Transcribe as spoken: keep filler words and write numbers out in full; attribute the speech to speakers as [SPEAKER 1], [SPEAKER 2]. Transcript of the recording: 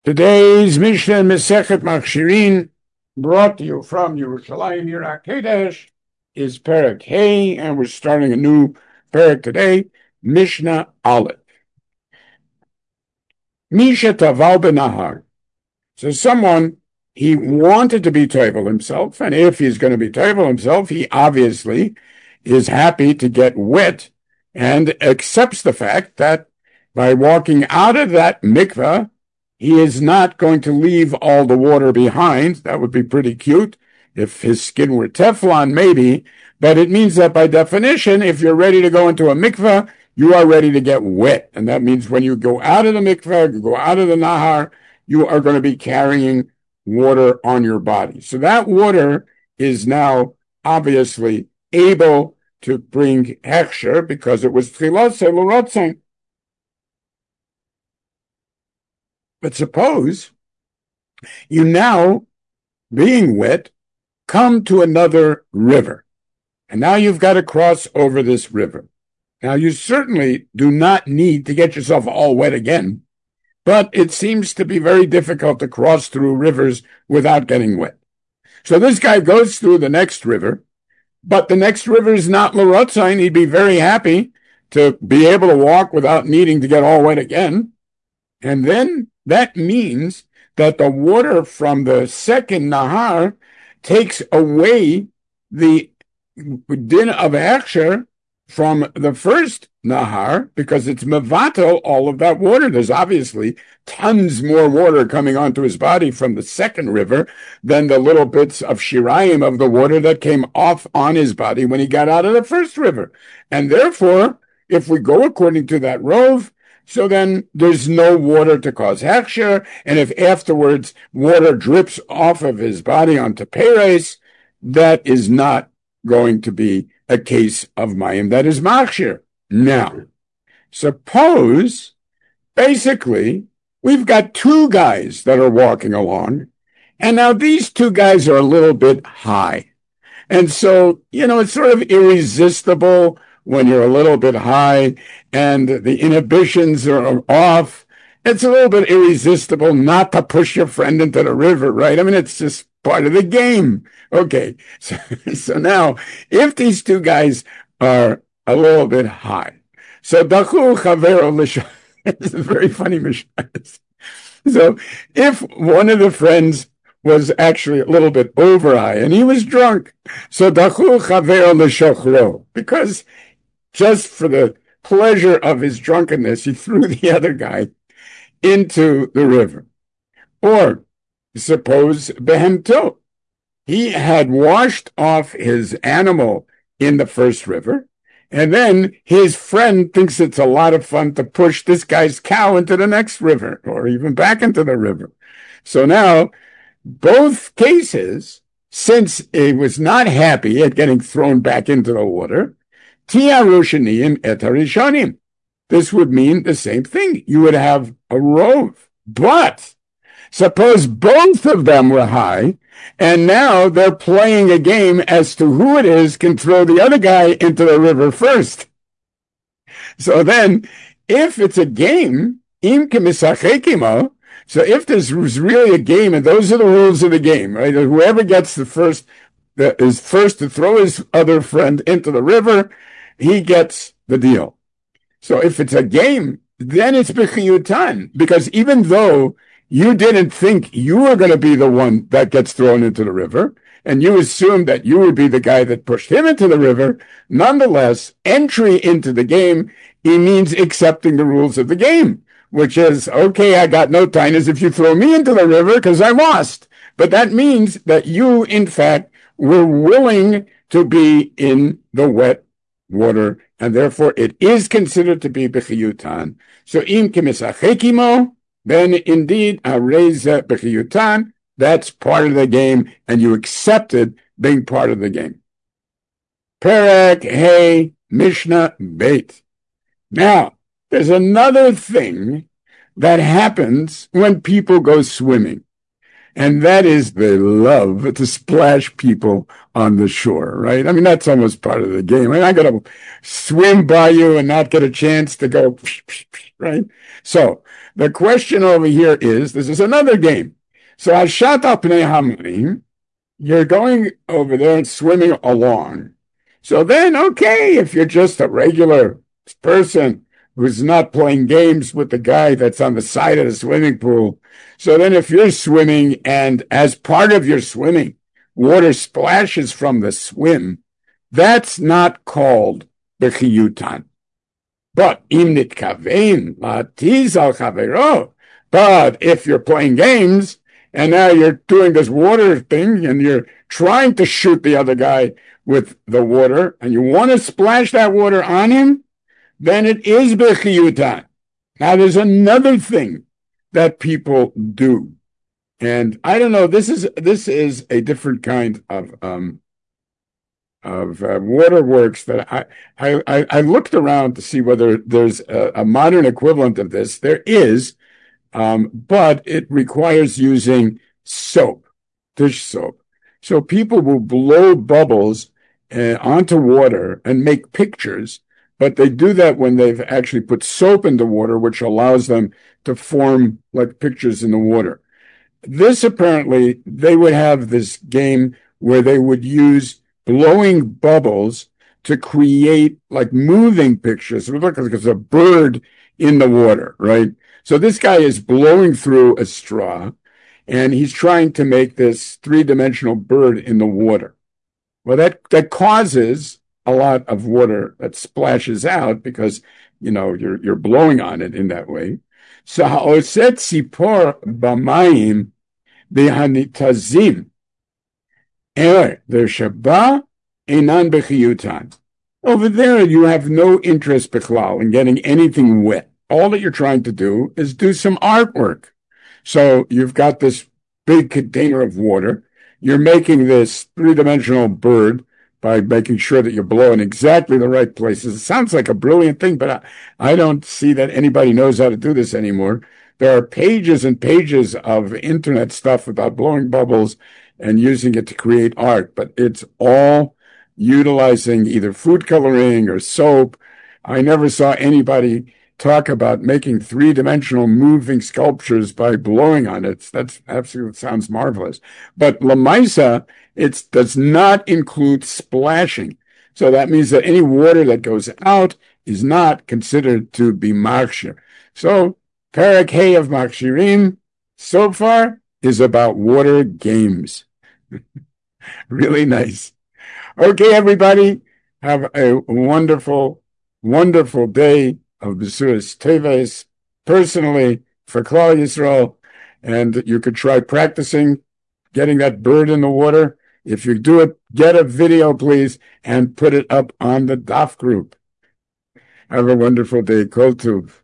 [SPEAKER 1] Today's Mishnah in Masechet Machshirin, brought to you from Yerushalayim Yirah Kodesh, is Perek Hey, and we're starting a new Perek today, Mishnah Aleph. Misha Taval Benahar. So someone, he wanted to be Tovel himself, and if he's going to be Tovel himself, he obviously is happy to get wet and accepts the fact that by walking out of that mikveh, he is not going to leave all the water behind. That would be pretty cute. If his skin were Teflon, maybe. But it means that by definition, if you're ready to go into a mikveh, you are ready to get wet. And that means when you go out of the mikveh, you go out of the nahar, you are going to be carrying water on your body. So that water is now obviously able to bring hechsher because it was tchilas l'rotzen. But suppose you now, being wet, come to another river. And now you've got to cross over this river. Now you certainly do not need to get yourself all wet again, but it seems to be very difficult to cross through rivers without getting wet. So this guy goes through the next river, but the next river is not l'rotzain. He'd be very happy to be able to walk without needing to get all wet again. And then that means that the water from the second nahar takes away the din of hechsher from the first nahar because it's mevatel all of that water. There's obviously tons more water coming onto his body from the second river than the little bits of shirayim of the water that came off on his body when he got out of the first river. And therefore, if we go according to that rove, so then there's no water to cause hechsher, and if afterwards water drips off of his body onto peres, that is not going to be a case of mayim that is machshir. Now, suppose, basically, we've got two guys that are walking along, and now these two guys are a little bit high. And so, you know, it's sort of irresistible when you're a little bit high and the inhibitions are off. It's a little bit irresistible not to push your friend into the river, right? I mean, it's just part of the game. Okay, so, so now, if these two guys are a little bit high, so dachu chavero l'shoch, it's a very funny Mishnah. So if one of the friends was actually a little bit over high and he was drunk, so dachu chavero l'shochro, because just for the pleasure of his drunkenness, he threw the other guy into the river. Or suppose behemto, he had washed off his animal in the first river, and then his friend thinks it's a lot of fun to push this guy's cow into the next river, or even back into the river. So now, both cases, since he was not happy at getting thrown back into the water, Tiarushanim et harishonim. This would mean the same thing. You would have a rove. But suppose both of them were high, and now they're playing a game as to who it is can throw the other guy into the river first. So then, if it's a game, im kemisachekimo, so if this was really a game, and those are the rules of the game, right? Whoever gets the first, the, is first to throw his other friend into the river, he gets the deal. So if it's a game, then it's b'chiyutan, because even though you didn't think you were going to be the one that gets thrown into the river, and you assumed that you would be the guy that pushed him into the river, nonetheless, entry into the game, it means accepting the rules of the game, which is, okay, I got no tinus if you throw me into the river because I lost. But that means that you, in fact, were willing to be in the wet water, and therefore it is considered to be b'chiyutan. So im kemisachekimo, then indeed areza b'chiyutan, that's part of the game, and you accepted being part of the game. Perek Hey Mishnah Beit. Now, there's another thing that happens when people go swimming. And that is they love to splash people on the shore, right? I mean, that's almost part of the game. I mean, I got to swim by you and not get a chance to go, right? So the question over here is, this is another game. So Hashat al Pnei Hamlim, you're going over there and swimming along. So then, okay, if you're just a regular person who's not playing games with the guy that's on the side of the swimming pool, so then if you're swimming and as part of your swimming, water splashes from the swim, that's not called bechiyutan. But im nitkavein latiz al chavero. But if you're playing games and now you're doing this water thing and you're trying to shoot the other guy with the water and you want to splash that water on him, then it is bechiyutan. Now there's another thing that people do. And I don't know, this is this is a different kind of um, of uh, waterworks that I, I I looked around to see whether there's a, a modern equivalent of this. There is, um, but it requires using soap, dish soap. So people will blow bubbles uh, onto water and make pictures, but they do that when they've actually put soap in the water, which allows them to form like pictures in the water. This apparently, they would have this game where they would use blowing bubbles to create like moving pictures. It would look like there's a bird in the water, right? So this guy is blowing through a straw and he's trying to make this three-dimensional bird in the water. Well, that, that causes a lot of water that splashes out because, you know, you're, you're blowing on it in that way. So ha'oset tzipor b'mayim b'hanitazim er l'shaba einan b'chiyutan. Over there, you have no interest b'chlal in getting anything wet. All that you're trying to do is do some artwork. So you've got this big container of water. You're making this three-dimensional bird by making sure that you're blowing exactly the right places. It sounds like a brilliant thing, but I, I don't see that anybody knows how to do this anymore. There are pages and pages of internet stuff about blowing bubbles and using it to create art, but it's all utilizing either food coloring or soap. I never saw anybody talk about making three-dimensional moving sculptures by blowing on it. That's absolutely sounds marvelous. But Lamaisa, it does not include splashing. So that means that any water that goes out is not considered to be makshir. So Parak Hay of Makshirim so far is about water games. Really nice. Okay, everybody, have a wonderful, wonderful day of Besuras Teves, personally for Klal Yisrael, and you could try practicing getting that bird in the water. If you do it, get a video, please, and put it up on the D A F group. Have a wonderful day. Kol Tuv.